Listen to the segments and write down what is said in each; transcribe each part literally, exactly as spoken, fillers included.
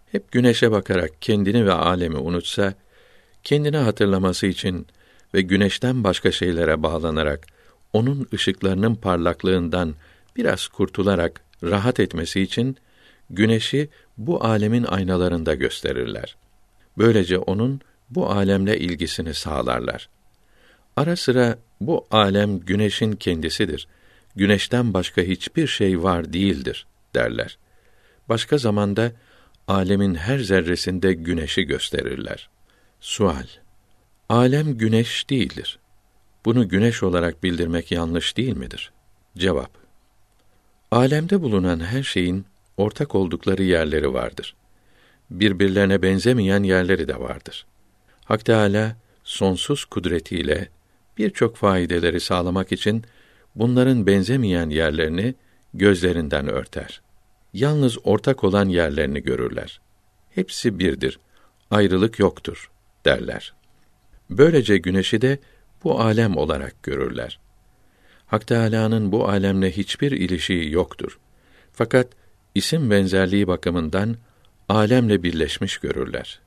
Hep güneşe bakarak kendini ve alemi unutsa, kendini hatırlaması için ve güneşten başka şeylere bağlanarak onun ışıklarının parlaklığından biraz kurtularak rahat etmesi için güneşi bu alemin aynalarında gösterirler. Böylece onun bu alemle ilgisini sağlarlar. Ara sıra bu alem güneşin kendisidir. Güneşten başka hiçbir şey var değildir derler. Başka zamanda alemin her zerresinde güneşi gösterirler. Sual: Alem güneş değildir. Bunu güneş olarak bildirmek yanlış değil midir? Cevap: Alemde bulunan her şeyin ortak oldukları yerleri vardır. Birbirlerine benzemeyen yerleri de vardır. Hak Teâlâ sonsuz kudretiyle birçok faydeleri sağlamak için bunların benzemeyen yerlerini gözlerinden örter. Yalnız ortak olan yerlerini görürler. Hepsi birdir, ayrılık yoktur derler. Böylece güneşi de bu alem olarak görürler. Hak Teâlâ'nın bu alemle hiçbir ilişiği yoktur. Fakat isim benzerliği bakımından alemle birleşmiş görürler.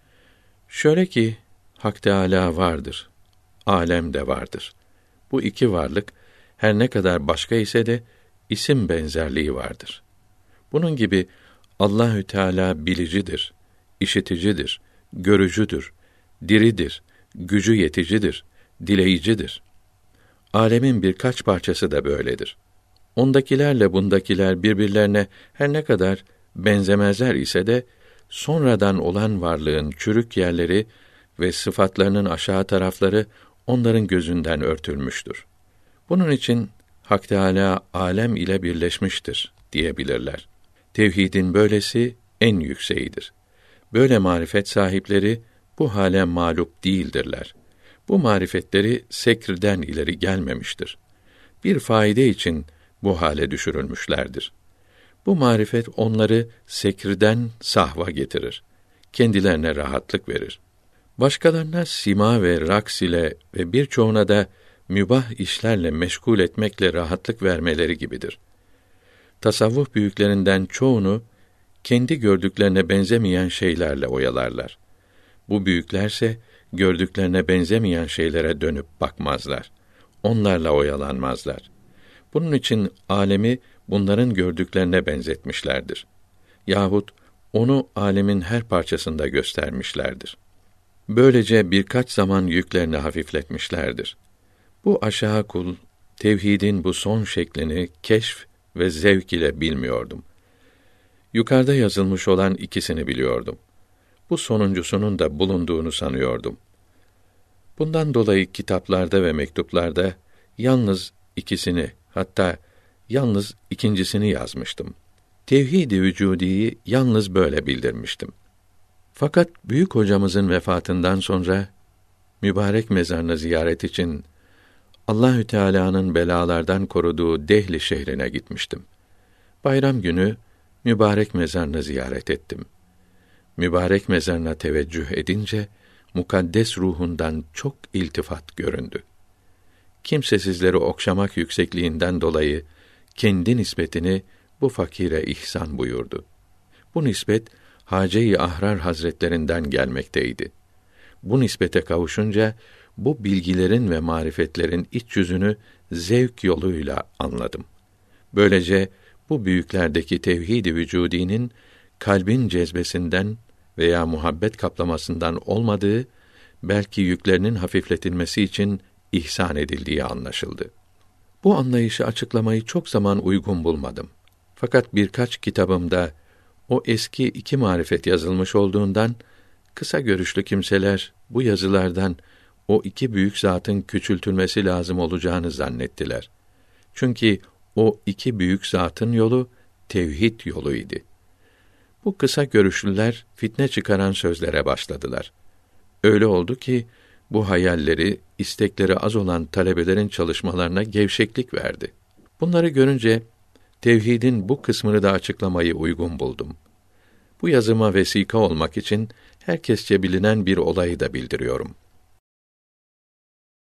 Şöyle ki Hak Teâlâ vardır, alem de vardır. Bu iki varlık her ne kadar başka ise de isim benzerliği vardır. Bunun gibi Allahü Teâlâ bilicidir, işiticidir, görücüdür, diridir, gücü yeticidir, dileyicidir. Alemin birkaç parçası da böyledir. Ondakilerle bundakiler birbirlerine her ne kadar benzemezler ise de sonradan olan varlığın çürük yerleri ve sıfatlarının aşağı tarafları onların gözünden örtülmüştür. Bunun için Hak Teâlâ alem ile birleşmiştir diyebilirler. Tevhidin böylesi en yükseğidir. Böyle marifet sahipleri bu hale mağlup değildirler. Bu marifetleri sekrden ileri gelmemiştir. Bir faide için bu hale düşürülmüşlerdir. Bu marifet onları sekrden sahva getirir. Kendilerine rahatlık verir. Başkalarına sima ve raks ile ve birçoğuna da mübah işlerle meşgul etmekle rahatlık vermeleri gibidir. Tasavvuf büyüklerinden çoğunu kendi gördüklerine benzemeyen şeylerle oyalarlar. Bu büyüklerse gördüklerine benzemeyen şeylere dönüp bakmazlar. Onlarla oyalanmazlar. Bunun için alemi bunların gördüklerine benzetmişlerdir. Yahut onu alemin her parçasında göstermişlerdir. Böylece birkaç zaman yüklerini hafifletmişlerdir. Bu aşağı kul, tevhidin bu son şeklini keşf ve zevk ile bilmiyordum. Yukarıda yazılmış olan ikisini biliyordum. Bu sonuncusunun da bulunduğunu sanıyordum. Bundan dolayı kitaplarda ve mektuplarda yalnız ikisini, hatta yalnız ikincisini yazmıştım. Tevhid-i vücudî'yi yalnız böyle bildirmiştim. Fakat büyük hocamızın vefatından sonra mübarek mezarını ziyaret için Allahü Teala'nın belalardan koruduğu Dehli şehrine gitmiştim. Bayram günü mübarek mezarını ziyaret ettim. Mübarek mezarına teveccüh edince mukaddes ruhundan çok iltifat göründü. Kimsesizleri okşamak yüksekliğinden dolayı kendi nispetini bu fakire ihsan buyurdu. Bu nispet Hace-i Ahrar Hazretlerinden gelmekteydi. Bu nispete kavuşunca bu bilgilerin ve marifetlerin iç yüzünü zevk yoluyla anladım. Böylece bu büyüklerdeki tevhid-i vücudî'nin kalbin cezbesinden veya muhabbet kaplamasından olmadığı, belki yüklerinin hafifletilmesi için ihsan edildiği anlaşıldı. Bu anlayışı açıklamayı çok zaman uygun bulmadım. Fakat birkaç kitabımda o eski iki marifet yazılmış olduğundan, kısa görüşlü kimseler bu yazılardan o iki büyük zatın küçültülmesi lazım olacağını zannettiler. Çünkü o iki büyük zatın yolu tevhid yoluydu. Bu kısa görüşlüler fitne çıkaran sözlere başladılar. Öyle oldu ki bu hayalleri, istekleri az olan talebelerin çalışmalarına gevşeklik verdi. Bunları görünce tevhidin bu kısmını da açıklamayı uygun buldum. Bu yazıma vesika olmak için herkesçe bilinen bir olayı da bildiriyorum.